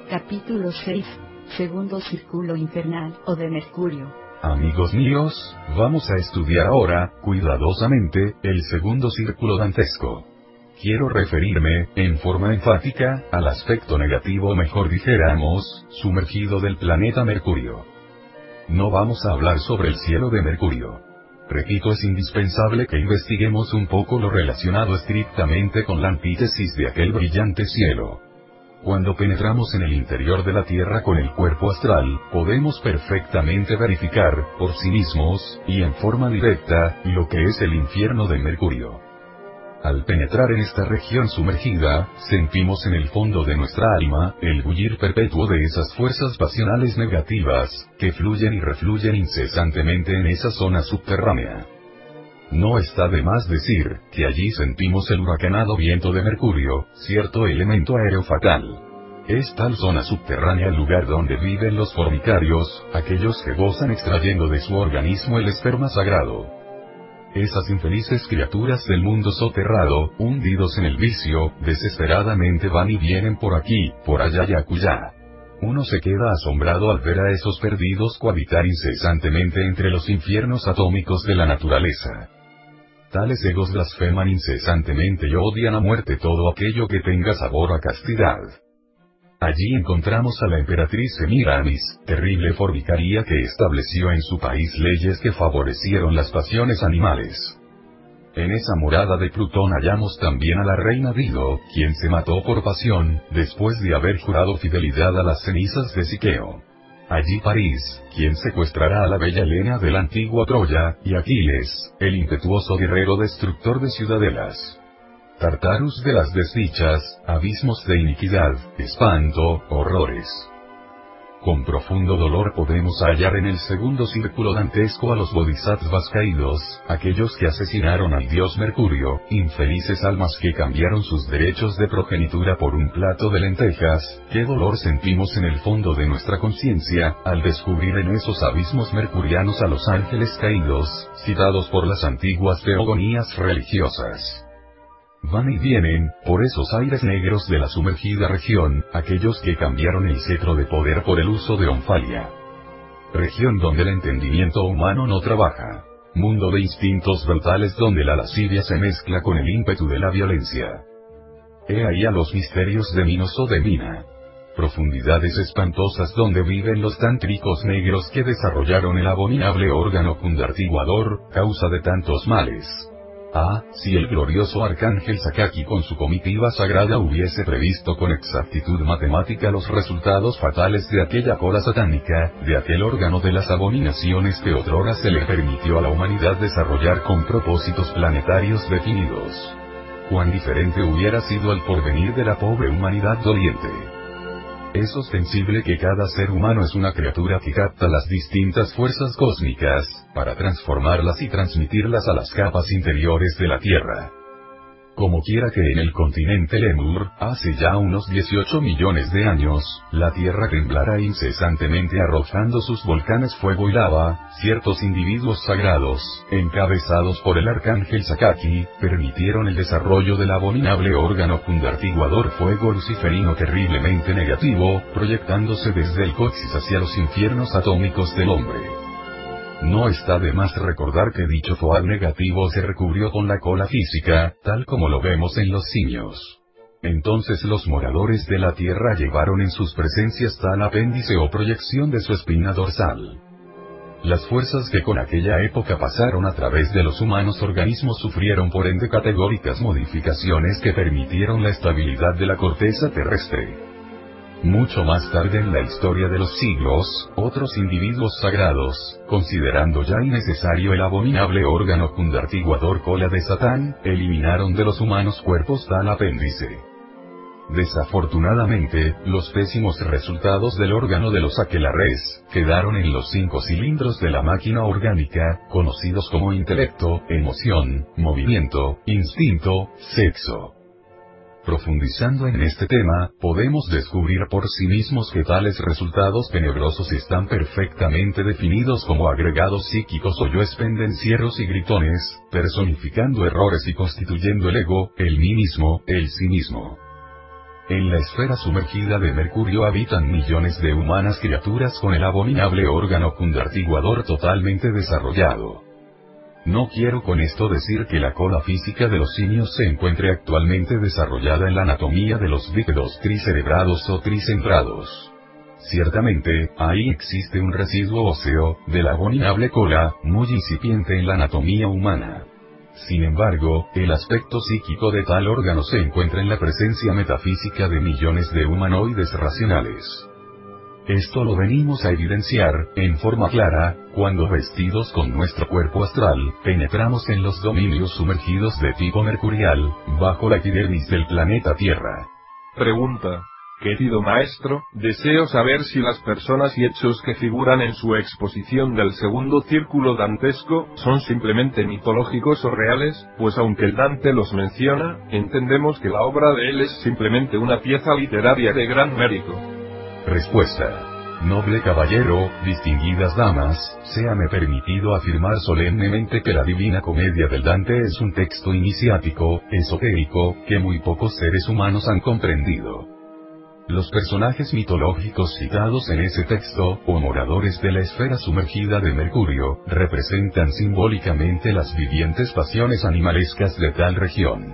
Capítulo 6. Segundo círculo infernal, o de Mercurio. Amigos míos, vamos a estudiar ahora, cuidadosamente, el segundo círculo dantesco. Quiero referirme, en forma enfática, al aspecto negativo, mejor dijéramos, sumergido del planeta Mercurio. No vamos a hablar sobre el cielo de Mercurio. Repito, es indispensable que investiguemos un poco lo relacionado estrictamente con la antítesis de aquel brillante cielo. Cuando penetramos en el interior de la Tierra con el cuerpo astral, podemos perfectamente verificar, por sí mismos, y en forma directa, lo que es el infierno de Mercurio. Al penetrar en esta región sumergida, sentimos en el fondo de nuestra alma, el bullir perpetuo de esas fuerzas pasionales negativas, que fluyen y refluyen incesantemente en esa zona subterránea. No está de más decir, que allí sentimos el huracanado viento de Mercurio, cierto elemento aéreo fatal. Es tal zona subterránea el lugar donde viven los formicarios, aquellos que gozan extrayendo de su organismo el esperma sagrado. Esas infelices criaturas del mundo soterrado, hundidos en el vicio, desesperadamente van y vienen por aquí, por allá y acullá. Uno se queda asombrado al ver a esos perdidos cohabitar incesantemente entre los infiernos atómicos de la naturaleza. Tales egos blasfeman incesantemente y odian a muerte todo aquello que tenga sabor a castidad. Allí encontramos a la emperatriz Semíramis, terrible formicaria que estableció en su país leyes que favorecieron las pasiones animales. En esa morada de Plutón hallamos también a la reina Dido, quien se mató por pasión, después de haber jurado fidelidad a las cenizas de Siqueo. Allí París, quien secuestrará a la bella Helena de la antigua Troya, y Aquiles, el impetuoso guerrero destructor de ciudadelas. Tartarus de las desdichas, abismos de iniquidad, espanto, horrores. Con profundo dolor podemos hallar en el segundo círculo dantesco a los bodhisattvas caídos, aquellos que asesinaron al dios Mercurio, infelices almas que cambiaron sus derechos de progenitura por un plato de lentejas. Qué dolor sentimos en el fondo de nuestra conciencia, al descubrir en esos abismos mercurianos a los ángeles caídos, citados por las antiguas teogonías religiosas. Van y vienen, por esos aires negros de la sumergida región, aquellos que cambiaron el cetro de poder por el uso de Onfalia. Región donde el entendimiento humano no trabaja. Mundo de instintos brutales donde la lascivia se mezcla con el ímpetu de la violencia. He ahí a los misterios de Minos o de Mina. Profundidades espantosas donde viven los tántricos negros que desarrollaron el abominable órgano cundartiguador, causa de tantos males. Ah, si el glorioso arcángel Sakaki con su comitiva sagrada hubiese previsto con exactitud matemática los resultados fatales de aquella cola satánica, de aquel órgano de las abominaciones que otrora se le permitió a la humanidad desarrollar con propósitos planetarios definidos. Cuán diferente hubiera sido el porvenir de la pobre humanidad doliente. Es ostensible que cada ser humano es una criatura que capta las distintas fuerzas cósmicas, para transformarlas y transmitirlas a las capas interiores de la Tierra. Como quiera que en el continente Lemur, hace ya unos 18 millones de años, la Tierra temblara incesantemente arrojando sus volcanes fuego y lava, ciertos individuos sagrados, encabezados por el arcángel Sakaki, permitieron el desarrollo del abominable órgano cundartiguador fuego luciferino terriblemente negativo, proyectándose desde el coxis hacia los infiernos atómicos del hombre. No está de más recordar que dicho foal negativo se recubrió con la cola física, tal como lo vemos en los simios. Entonces los moradores de la Tierra llevaron en sus presencias tal apéndice o proyección de su espina dorsal. Las fuerzas que con aquella época pasaron a través de los humanos organismos sufrieron por ende categóricas modificaciones que permitieron la estabilidad de la corteza terrestre. Mucho más tarde en la historia de los siglos, otros individuos sagrados, considerando ya innecesario el abominable órgano cundartiguador cola de Satán, eliminaron de los humanos cuerpos tal apéndice. Desafortunadamente, los pésimos resultados del órgano de los aquelarres, quedaron en los 5 cilindros de la máquina orgánica, conocidos como intelecto, emoción, movimiento, instinto, sexo. Profundizando en este tema, podemos descubrir por sí mismos que tales resultados tenebrosos están perfectamente definidos como agregados psíquicos o yoes pendencieros y gritones, personificando errores y constituyendo el ego, el mí mismo, el sí mismo. En la esfera sumergida de Mercurio habitan millones de humanas criaturas con el abominable órgano cundartiguador totalmente desarrollado. No quiero con esto decir que la cola física de los simios se encuentre actualmente desarrollada en la anatomía de los bípedos tricerebrados o tricentrados. Ciertamente, ahí existe un residuo óseo, de la abominable cola, muy incipiente en la anatomía humana. Sin embargo, el aspecto psíquico de tal órgano se encuentra en la presencia metafísica de millones de humanoides racionales. Esto lo venimos a evidenciar, en forma clara, cuando vestidos con nuestro cuerpo astral, penetramos en los dominios sumergidos de tipo mercurial, bajo la epidermis del planeta Tierra. Pregunta. Querido maestro, deseo saber si las personas y hechos que figuran en su exposición del segundo círculo dantesco, son simplemente mitológicos o reales, pues aunque el Dante los menciona, entendemos que la obra de él es simplemente una pieza literaria de gran mérito. Respuesta. Noble caballero, distinguidas damas, séame permitido afirmar solemnemente que la Divina Comedia del Dante es un texto iniciático, esotérico, que muy pocos seres humanos han comprendido. Los personajes mitológicos citados en ese texto, o moradores de la esfera sumergida de Mercurio, representan simbólicamente las vivientes pasiones animalescas de tal región.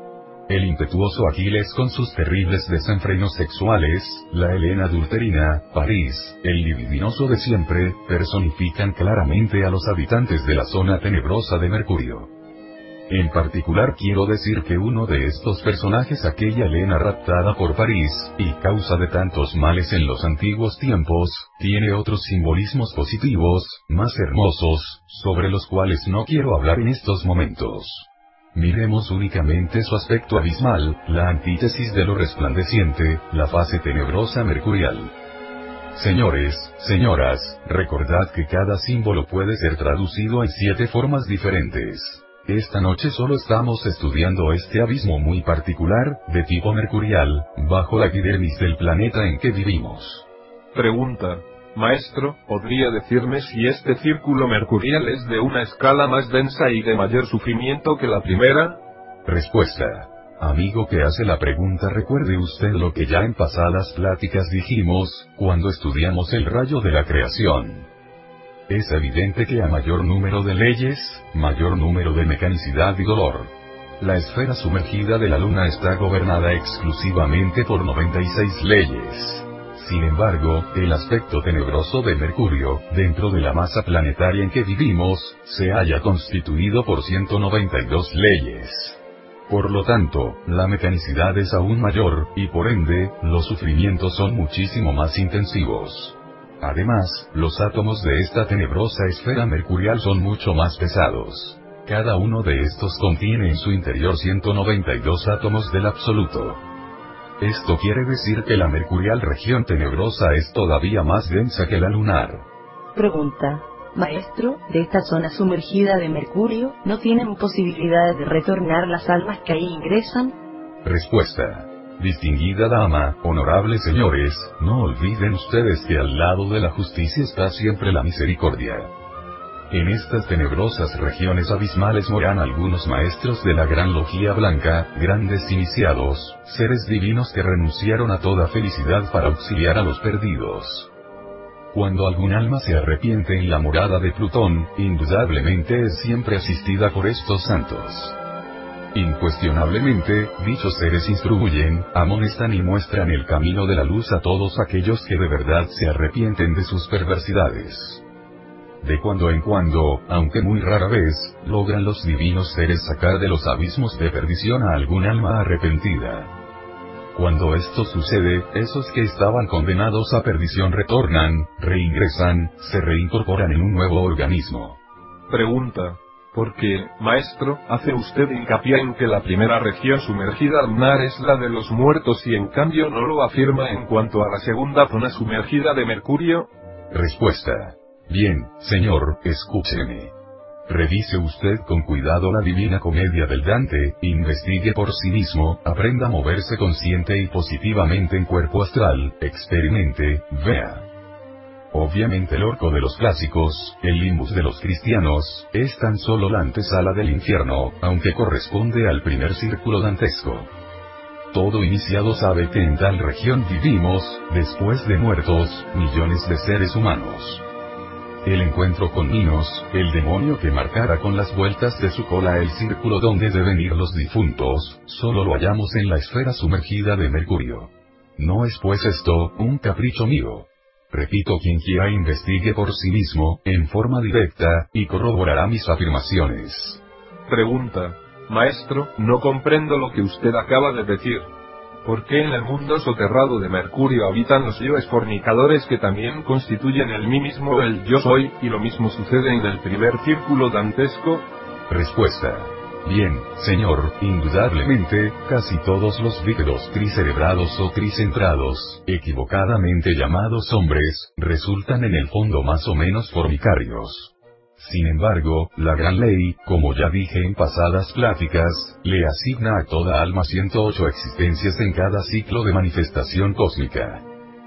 El impetuoso Aquiles con sus terribles desenfrenos sexuales, la Helena adulterina, París, el libidinoso de siempre, personifican claramente a los habitantes de la zona tenebrosa de Mercurio. En particular quiero decir que uno de estos personajes, aquella Helena raptada por París, y causa de tantos males en los antiguos tiempos, tiene otros simbolismos positivos, más hermosos, sobre los cuales no quiero hablar en estos momentos. Miremos únicamente su aspecto abismal, la antítesis de lo resplandeciente, la fase tenebrosa mercurial. Señores, señoras, recordad que cada símbolo puede ser traducido en 7 formas diferentes. Esta noche solo estamos estudiando este abismo muy particular, de tipo mercurial, bajo la epidermis del planeta en que vivimos. Pregunta. Maestro, ¿podría decirme si este círculo mercurial es de una escala más densa y de mayor sufrimiento que la primera? Respuesta. Amigo que hace la pregunta, recuerde usted lo que ya en pasadas pláticas dijimos, cuando estudiamos el rayo de la creación. Es evidente que a mayor número de leyes, mayor número de mecanicidad y dolor. La esfera sumergida de la Luna está gobernada exclusivamente por 96 leyes. Sin embargo, el aspecto tenebroso de Mercurio, dentro de la masa planetaria en que vivimos, se halla constituido por 192 leyes. Por lo tanto, la mecanicidad es aún mayor, y por ende, los sufrimientos son muchísimo más intensivos. Además, los átomos de esta tenebrosa esfera mercurial son mucho más pesados. Cada uno de estos contiene en su interior 192 átomos del absoluto. Esto quiere decir que la mercurial región tenebrosa es todavía más densa que la lunar. Pregunta. Maestro, de esta zona sumergida de Mercurio, ¿no tienen posibilidades de retornar las almas que ahí ingresan? Respuesta. Distinguida dama, honorables señores, no olviden ustedes que al lado de la justicia está siempre la misericordia. En estas tenebrosas regiones abismales moran algunos maestros de la gran logía blanca, grandes iniciados, seres divinos que renunciaron a toda felicidad para auxiliar a los perdidos. Cuando algún alma se arrepiente en la morada de Plutón, indudablemente es siempre asistida por estos santos. Incuestionablemente, dichos seres instruyen, amonestan y muestran el camino de la luz a todos aquellos que de verdad se arrepienten de sus perversidades. De cuando en cuando, aunque muy rara vez, logran los divinos seres sacar de los abismos de perdición a algún alma arrepentida. Cuando esto sucede, esos que estaban condenados a perdición retornan, reingresan, se reincorporan en un nuevo organismo. Pregunta. ¿Por qué, maestro, hace usted hincapié en que la primera región sumergida lunar es la de los muertos y en cambio no lo afirma en cuanto a la segunda zona sumergida de Mercurio? Respuesta. Bien, señor, escúcheme. Revise usted con cuidado la Divina Comedia del Dante, investigue por sí mismo, aprenda a moverse consciente y positivamente en cuerpo astral, experimente, vea. Obviamente el orco de los clásicos, el limbus de los cristianos, es tan solo la antesala del infierno, aunque corresponde al primer círculo dantesco. Todo iniciado sabe que en tal región vivimos, después de muertos, millones de seres humanos. El encuentro con Minos, el demonio que marcara con las vueltas de su cola el círculo donde deben ir los difuntos, solo lo hallamos en la esfera sumergida de Mercurio. No es pues esto un capricho mío. Repito, quien quiera investigue por sí mismo, en forma directa, y corroborará mis afirmaciones. Pregunta. Maestro, no comprendo lo que usted acaba de decir. ¿Por qué en el mundo soterrado de Mercurio habitan los yoes fornicadores que también constituyen el mí mismo, el yo soy, y lo mismo sucede en el primer círculo dantesco? Respuesta. Bien, señor, indudablemente, casi todos los bípedos tricerebrados o tricentrados, equivocadamente llamados hombres, resultan en el fondo más o menos fornicarios. Sin embargo, la gran ley, como ya dije en pasadas pláticas, le asigna a toda alma 108 existencias en cada ciclo de manifestación cósmica.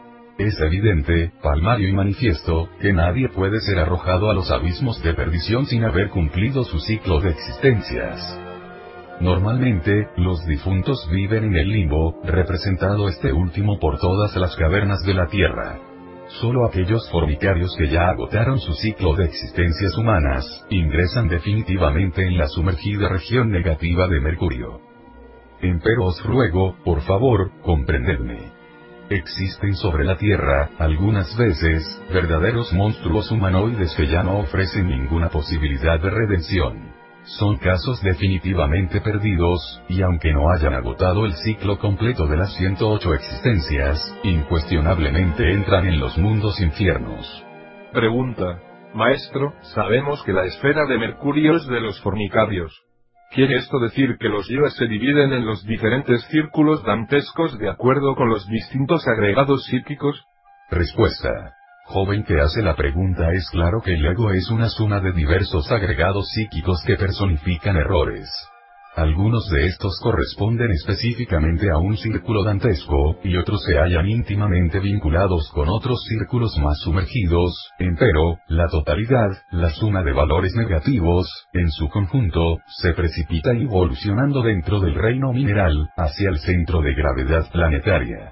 Es evidente, palmario y manifiesto, que nadie puede ser arrojado a los abismos de perdición sin haber cumplido su ciclo de existencias. Normalmente, los difuntos viven en el limbo, representado este último por todas las cavernas de la tierra. Solo aquellos fornicarios que ya agotaron su ciclo de existencias humanas, ingresan definitivamente en la sumergida región negativa de Mercurio. Empero os ruego, por favor, comprendedme. Existen sobre la Tierra, algunas veces, verdaderos monstruos humanoides que ya no ofrecen ninguna posibilidad de redención. Son casos definitivamente perdidos, y aunque no hayan agotado el ciclo completo de las 108 existencias, incuestionablemente entran en los mundos infiernos. Pregunta. Maestro, sabemos que la esfera de Mercurio es de los fornicarios. ¿Quiere esto decir que los yoes se dividen en los diferentes círculos dantescos de acuerdo con los distintos agregados psíquicos? Respuesta. Joven que hace la pregunta, es claro que el ego es una suma de diversos agregados psíquicos que personifican errores. Algunos de estos corresponden específicamente a un círculo dantesco, y otros se hallan íntimamente vinculados con otros círculos más sumergidos, empero, la totalidad, la suma de valores negativos, en su conjunto, se precipita evolucionando dentro del reino mineral, hacia el centro de gravedad planetaria.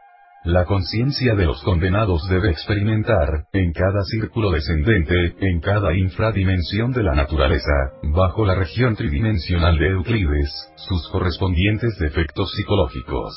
La conciencia de los condenados debe experimentar, en cada círculo descendente, en cada infradimensión de la naturaleza, bajo la región tridimensional de Euclides, sus correspondientes defectos psicológicos.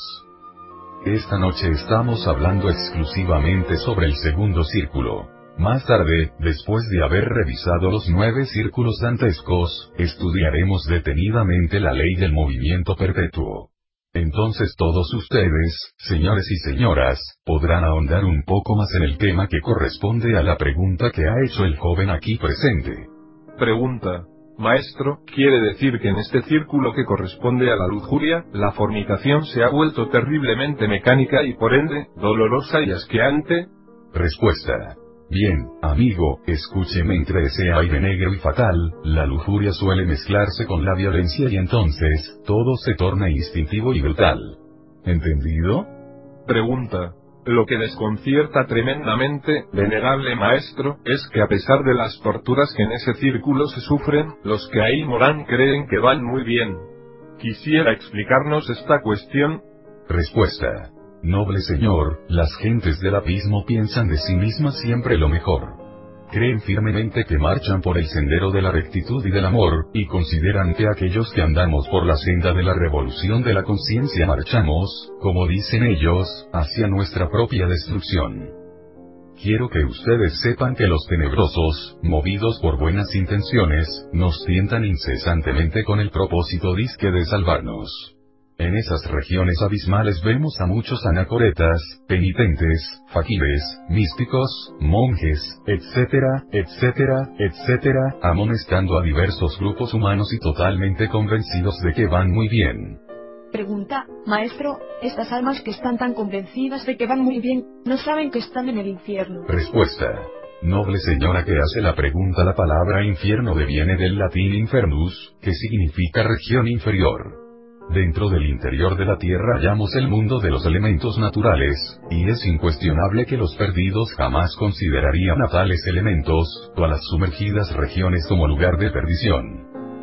Esta noche estamos hablando exclusivamente sobre el segundo círculo. Más tarde, después de haber revisado los 9 círculos dantescos, estudiaremos detenidamente la ley del movimiento perpetuo. Entonces todos ustedes, señores y señoras, podrán ahondar un poco más en el tema que corresponde a la pregunta que ha hecho el joven aquí presente. Pregunta. Maestro, ¿quiere decir que en este círculo que corresponde a la lujuria, la fornicación se ha vuelto terriblemente mecánica y por ende, dolorosa y asqueante? Respuesta. Bien, amigo, escúcheme, entre ese aire negro y fatal, la lujuria suele mezclarse con la violencia y entonces, todo se torna instintivo y brutal. ¿Entendido? Pregunta. Lo que desconcierta tremendamente, venerable maestro, es que a pesar de las torturas que en ese círculo se sufren, los que ahí moran creen que van muy bien. ¿Quisiera explicarnos esta cuestión? Respuesta. Noble señor, las gentes del abismo piensan de sí mismas siempre lo mejor. Creen firmemente que marchan por el sendero de la rectitud y del amor, y consideran que aquellos que andamos por la senda de la revolución de la conciencia marchamos, como dicen ellos, hacia nuestra propia destrucción. Quiero que ustedes sepan que los tenebrosos, movidos por buenas intenciones, nos tientan incesantemente con el propósito disque de salvarnos. En esas regiones abismales vemos a muchos anacoretas, penitentes, faquires, místicos, monjes, etcétera, etcétera, etcétera, amonestando a diversos grupos humanos y totalmente convencidos de que van muy bien. Pregunta, maestro, estas almas que están tan convencidas de que van muy bien, ¿no saben que están en el infierno? Respuesta. Noble señora que hace la pregunta, la palabra infierno deviene del latín infernus, que significa región inferior. Dentro del interior de la Tierra hallamos el mundo de los elementos naturales, y es incuestionable que los perdidos jamás considerarían a tales elementos, o a las sumergidas regiones como lugar de perdición.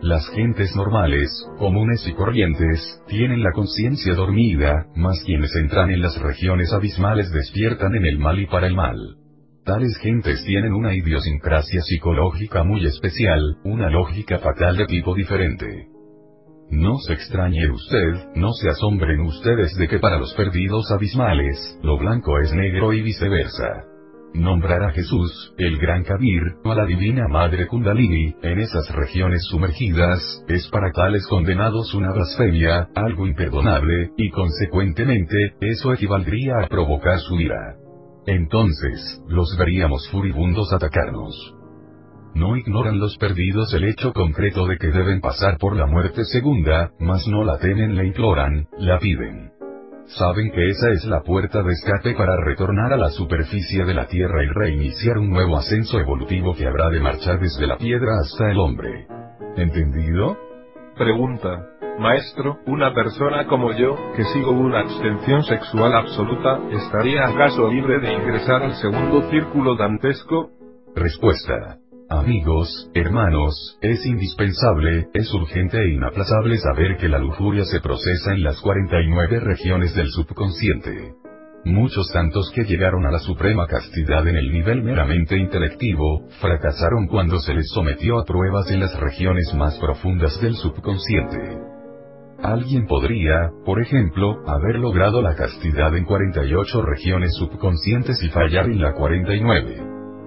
Las gentes normales, comunes y corrientes, tienen la conciencia dormida, mas quienes entran en las regiones abismales despiertan en el mal y para el mal. Tales gentes tienen una idiosincrasia psicológica muy especial, una lógica fatal de tipo diferente. No se extrañe usted, no se asombren ustedes de que para los perdidos abismales, lo blanco es negro y viceversa. Nombrar a Jesús, el gran Kabir, o a la divina Madre Kundalini, en esas regiones sumergidas, es para tales condenados una blasfemia, algo imperdonable, y consecuentemente, eso equivaldría a provocar su ira. Entonces, los veríamos furibundos atacarnos. No ignoran los perdidos el hecho concreto de que deben pasar por la muerte segunda, mas no la temen, la imploran, la piden. Saben que esa es la puerta de escape para retornar a la superficie de la Tierra y reiniciar un nuevo ascenso evolutivo que habrá de marchar desde la piedra hasta el hombre. ¿Entendido? Pregunta. Maestro, una persona como yo, que sigo una abstención sexual absoluta, ¿estaría acaso libre de ingresar al segundo círculo dantesco? Respuesta. Amigos, hermanos, es indispensable, es urgente e inaplazable saber que la lujuria se procesa en las 49 regiones del subconsciente. Muchos tantos que llegaron a la suprema castidad en el nivel meramente intelectivo, fracasaron cuando se les sometió a pruebas en las regiones más profundas del subconsciente. Alguien podría, por ejemplo, haber logrado la castidad en 48 regiones subconscientes y fallar en la 49.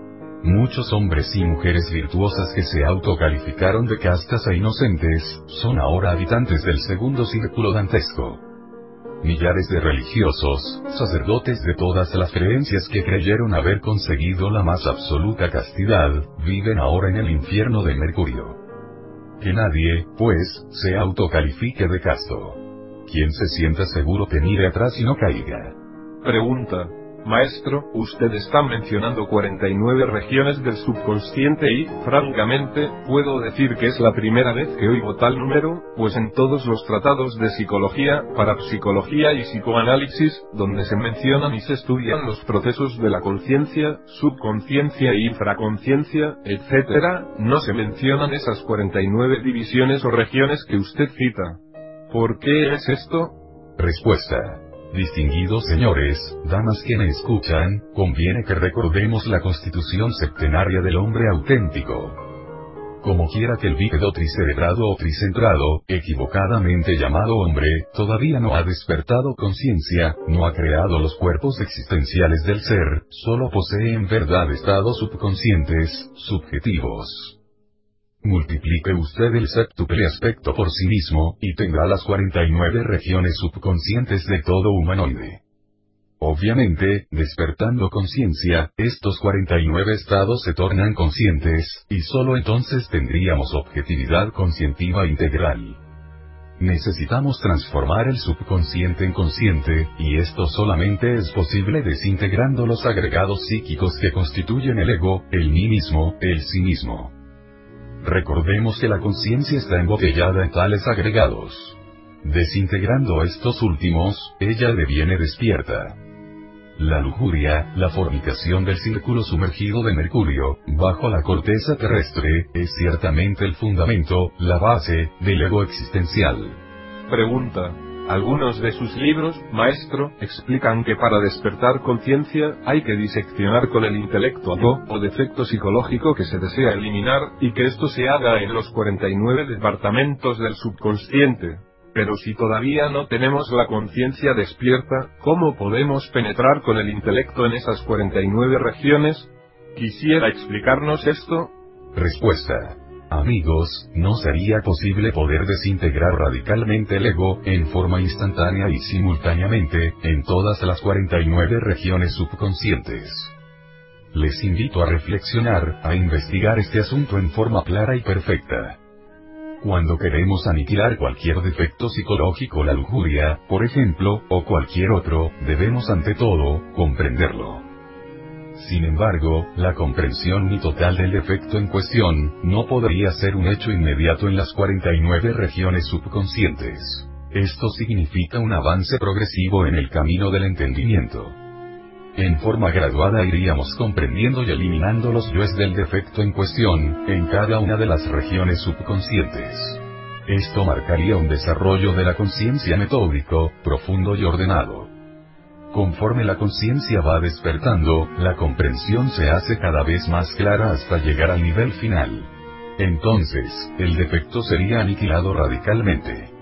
Muchos hombres y mujeres virtuosas que se autocalificaron de castas e inocentes, son ahora habitantes del segundo círculo dantesco. Millares de religiosos, sacerdotes de todas las creencias que creyeron haber conseguido la más absoluta castidad, viven ahora en el infierno de Mercurio. Que nadie, pues, se autocalifique de casto. Quien se sienta seguro que mire atrás y no caiga. Pregunta. Maestro, usted está mencionando 49 regiones del subconsciente y, francamente, puedo decir que es la primera vez que oigo tal número, pues en todos los tratados de psicología, parapsicología y psicoanálisis, donde se mencionan y se estudian los procesos de la conciencia, subconsciencia e infraconsciencia, etc., no se mencionan esas 49 divisiones o regiones que usted cita. ¿Por qué es esto? Respuesta. Distinguidos señores, damas que me escuchan, conviene que recordemos la constitución septenaria del hombre auténtico. Como quiera que el bípedo tricerebrado o tricentrado, equivocadamente llamado hombre, todavía no ha despertado conciencia, no ha creado los cuerpos existenciales del ser, solo posee en verdad estados subconscientes, subjetivos. Multiplique usted el séptuple aspecto por sí mismo, y tendrá las 49 regiones subconscientes de todo humanoide. Obviamente, despertando conciencia, estos 49 estados se tornan conscientes, y solo entonces tendríamos objetividad conscientiva integral. Necesitamos transformar el subconsciente en consciente, y esto solamente es posible desintegrando los agregados psíquicos que constituyen el ego, el mí mismo, el sí mismo. Recordemos que la conciencia está embotellada en tales agregados. Desintegrando estos últimos, ella deviene despierta. La lujuria, la fornicación del círculo sumergido de Mercurio, bajo la corteza terrestre, es ciertamente el fundamento, la base, del ego existencial. Pregunta. Algunos de sus libros, maestro, explican que para despertar conciencia, hay que diseccionar con el intelecto algo o defecto psicológico que se desea eliminar, y que esto se haga en los 49 departamentos del subconsciente. Pero si todavía no tenemos la conciencia despierta, ¿cómo podemos penetrar con el intelecto en esas 49 regiones? ¿Quisiera explicarnos esto? Respuesta. Amigos, no sería posible poder desintegrar radicalmente el ego, en forma instantánea y simultáneamente, en todas las 49 regiones subconscientes. Les invito a reflexionar, a investigar este asunto en forma clara y perfecta. Cuando queremos aniquilar cualquier defecto psicológico, la lujuria, por ejemplo, o cualquier otro, debemos ante todo, comprenderlo. Sin embargo, la comprensión total del defecto en cuestión, no podría ser un hecho inmediato en las 49 regiones subconscientes. Esto significa un avance progresivo en el camino del entendimiento. En forma graduada iríamos comprendiendo y eliminando los yoes del defecto en cuestión, en cada una de las regiones subconscientes. Esto marcaría un desarrollo de la conciencia metódico, profundo y ordenado. Conforme la conciencia va despertando, la comprensión se hace cada vez más clara hasta llegar al nivel final. Entonces, el defecto sería aniquilado radicalmente.